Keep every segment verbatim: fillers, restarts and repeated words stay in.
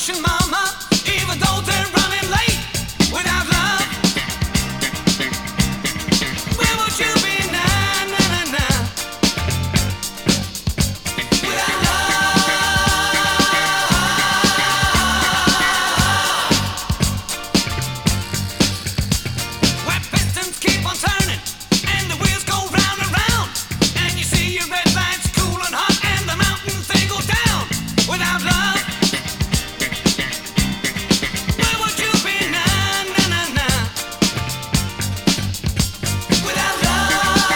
pushing, mama, even though they're running late. Without love, where would you be now, now, now, now? Without love, where pistons keep on turning and the wheels go round and round, and you see your red lights cool and hot, and the mountains they go down. Without love, where would you be now, now, now, now? Without love,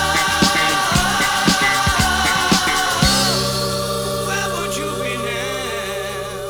where would you be now?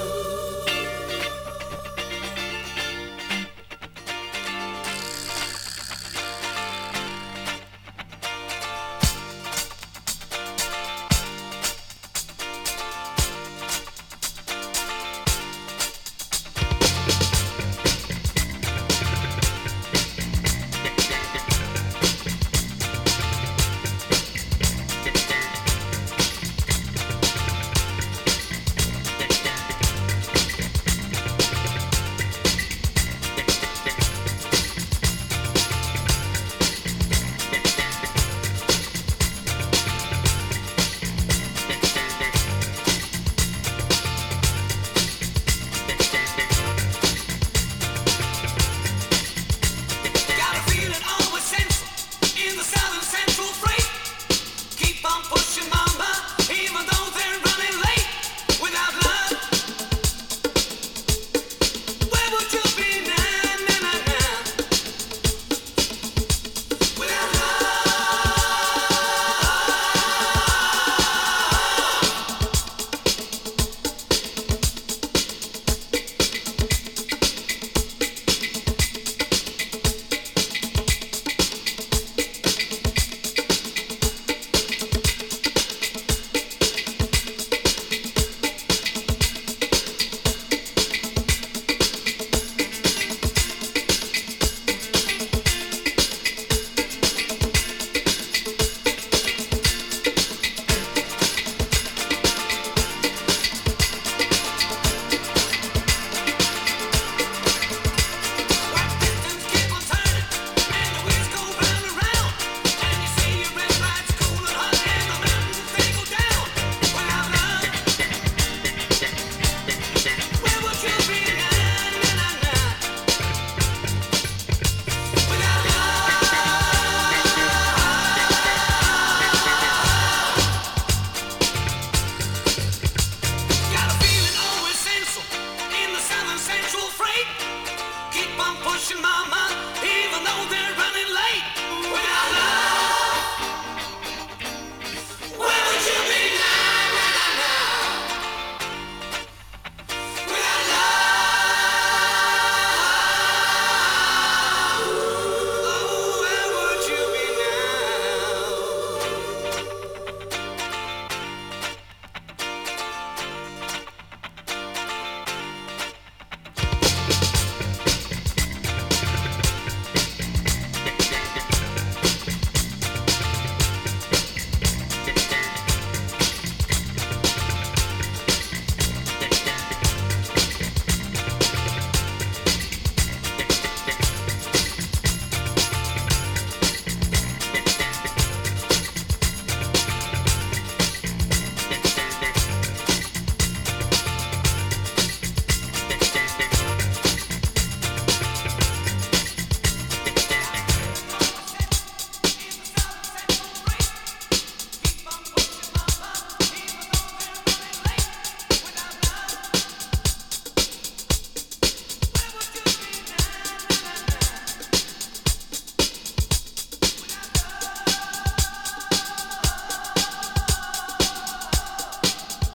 Got a feeling always central in the southern central freight. Keep on pushing, mama, even though they're running late. Without love, where would you be now, now, now, now? Without pistons keep on turning and the wheels go round and round, and you see your red lights cool and hot, and the mountains they go down. Without love, where would you be now, now, now, now? Without love, got a feeling always central in the southern central freight. Keep on pushing, mama,